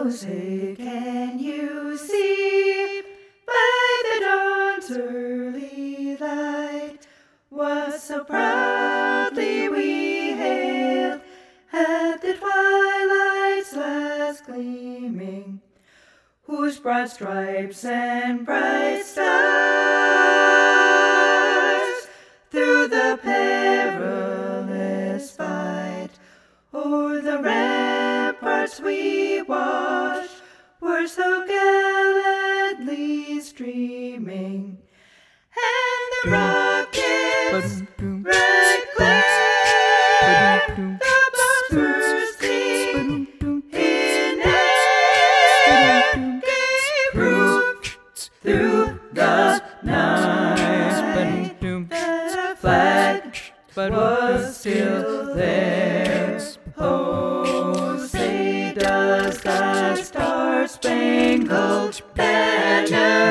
Oh, say, can you see by the dawn's early light what so proudly we hailed at the twilight's last gleaming, whose broad stripes and bright stars through the perilous fight o'er the ramparts we watched were so gallantly streaming, and the rockets red glare, the bombs bursting in air, gave proof through the night that a flag was still there. Oh, say, does the Star-Spangled Banner